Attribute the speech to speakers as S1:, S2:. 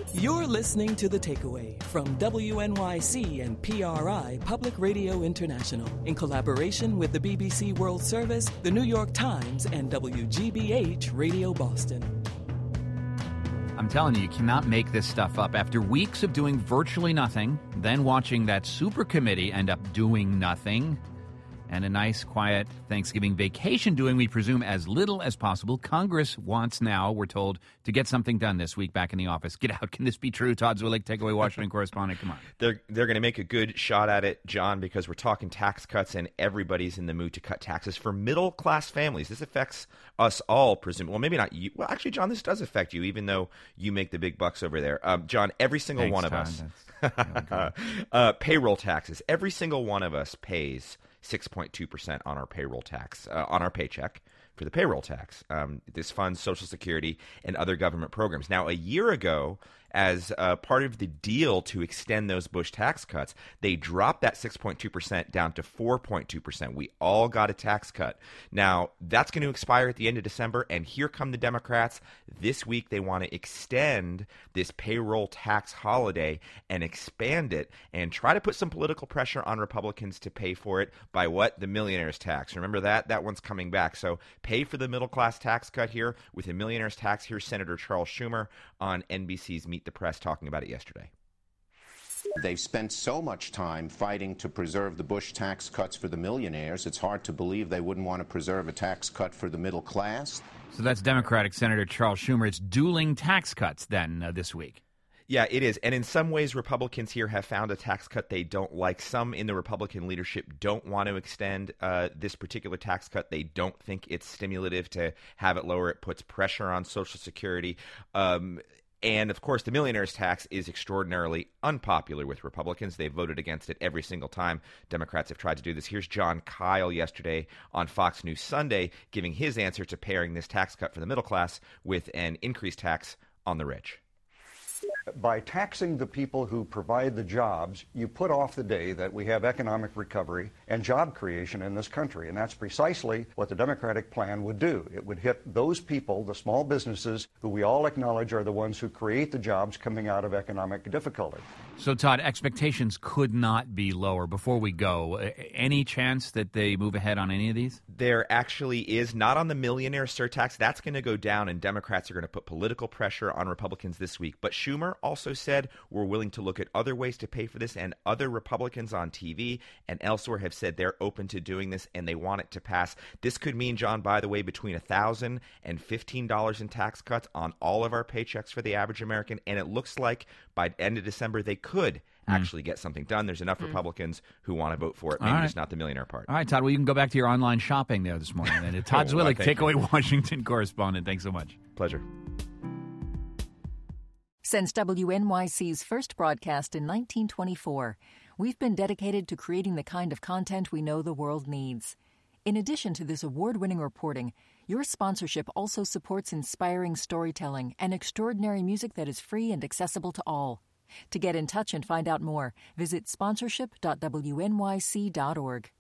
S1: You're listening to The Takeaway from WNYC and PRI Public Radio International in collaboration with the BBC World Service, the New York Times, and WGBH Radio Boston.
S2: I'm telling you, you cannot make this stuff up. After weeks of doing virtually nothing, then watching that super committee end up doing nothing, and a nice, quiet Thanksgiving vacation doing, we presume, as little as possible. Congress wants now, we're told, to get something done this week back in the office. Get out. Can this be true? Todd Zwillig, Takeaway Washington correspondent. Come on.
S3: They're going to make a good shot at it, John, because we're talking tax cuts and everybody's in the mood to cut taxes for middle-class families. This affects us all, presumably. Well, maybe not you. Well, actually, John, this does affect you, even though you make the big bucks over there. John, every single one of us. Payroll taxes. Every single one of us pays 6.2% on our payroll tax, on our paycheck for the payroll tax. This funds Social Security and other government programs. Now, a year ago, as part of the deal to extend those Bush tax cuts, they dropped that 6.2% down to 4.2%. We all got a tax cut. Now, that's going to expire at the end of December, and here come the Democrats. This week, they want to extend this payroll tax holiday and expand it and try to put some political pressure on Republicans to pay for it by what? The millionaire's tax. Remember that? That one's coming back. So pay for the middle-class tax cut here with a millionaire's tax. Here's Senator Charles Schumer on NBC's Meet the Press talking about it yesterday.
S4: They've spent so much time fighting to preserve the Bush tax cuts for the millionaires, it's hard to believe they wouldn't want to preserve a tax cut for the middle class.
S2: So that's Democratic Senator Charles Schumer. It's dueling tax cuts then this week.
S3: Yeah, it is. And in some ways, Republicans here have found a tax cut they don't like. Some in the Republican leadership don't want to extend this particular tax cut. They don't think it's stimulative to have it lower. It puts pressure on Social Security. And, of course, the millionaire's tax is extraordinarily unpopular with Republicans. They've voted against it every single time Democrats have tried to do this. Here's John Kyle yesterday on Fox News Sunday giving his answer to pairing this tax cut for the middle class with an increased tax on the rich.
S5: By taxing the people who provide the jobs, you put off the day that we have economic recovery and job creation in this country. And that's precisely what the Democratic plan would do. It would hit those people, the small businesses, who we all acknowledge are the ones who create the jobs coming out of economic difficulty.
S2: So, Todd, expectations could not be lower. Before we go, any chance that they move ahead on any of these?
S3: There actually is, not on the millionaire surtax. That's going to go down, and Democrats are going to put political pressure on Republicans this week. But Schumer also said we're willing to look at other ways to pay for this, and other Republicans on TV and elsewhere have said they're open to doing this, and they want it to pass. This could mean, John, by the way, between $1,000 and $15 in tax cuts on all of our paychecks for the average American, and it looks like by the end of December they could actually get something done. There's enough Republicans who want to vote for it. Maybe just not the millionaire part.
S2: All right, Todd. Well, you can go back to your online shopping there this morning. And Todd Zwillig, Takeaway Washington correspondent. Thanks so much.
S3: Pleasure.
S6: Since WNYC's first broadcast in 1924, we've been dedicated to creating the kind of content we know the world needs. In addition to this award-winning reporting, your sponsorship also supports inspiring storytelling and extraordinary music that is free and accessible to all. To get in touch and find out more, visit sponsorship.wnyc.org.